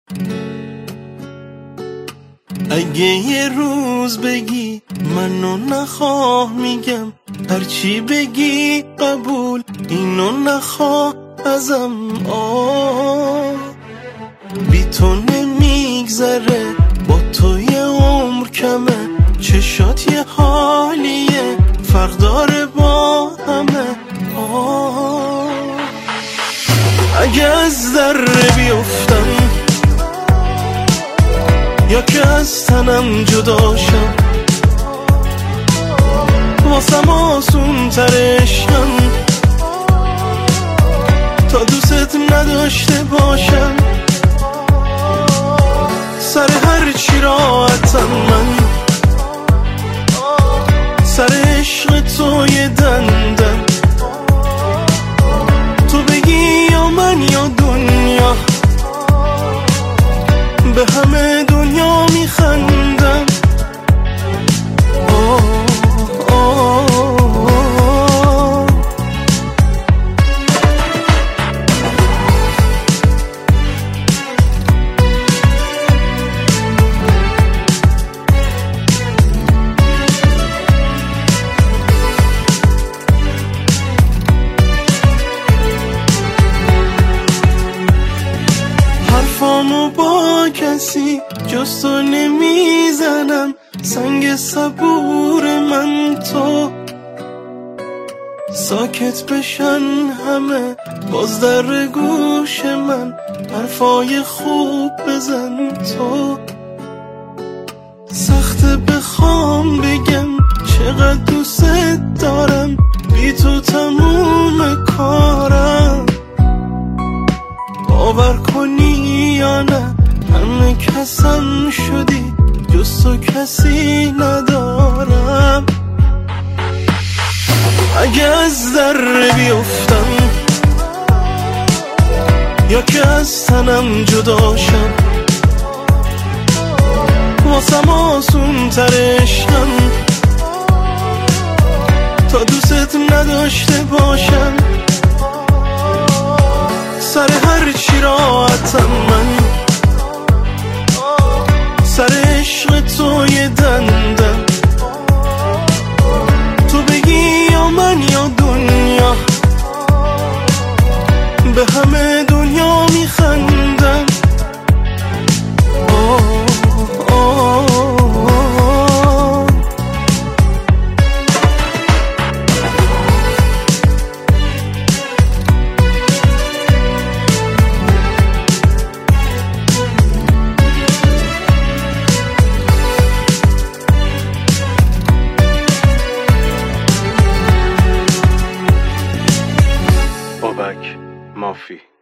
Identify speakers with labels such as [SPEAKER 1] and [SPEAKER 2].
[SPEAKER 1] اگه یه روز بگی منو نخواه، میگم هرچی بگی قبول، اینو نخواه ازم. بی تو نمیگذره، با تو یه عمر کمه، چشات یه حالیه، فرق داره با همه. اگه از در بیفتم یا که از تنم جداشم، واسم آسون ترشم تا دوست نداشته باشم. سر هر چی راحتم من، سر عشق تو یه دندم. تو بگی یا من یا دنیا، به همه دنیا میخندم. حرفامو با کسی جز تو نمیزنم، سنگ صبور من تو. ساکت بشن همه باز در گوش من، حرفای خوب بزن تو. سخته بخوام بگم چقدر دوست دارم، بی تو تموم کارم. باور کنی یا نه همه کسم شدی، جز تو کسی ندارم. اگه از در بیفتم یا که از تنم جداشم، واسم آسون ترشم تا دوست نداشته باشم. سر هر چی راحتم من، سر عشق تو یه دندم. تو بگی یا من یا دنیا، به همه دنیا میخندم. بابک مافی.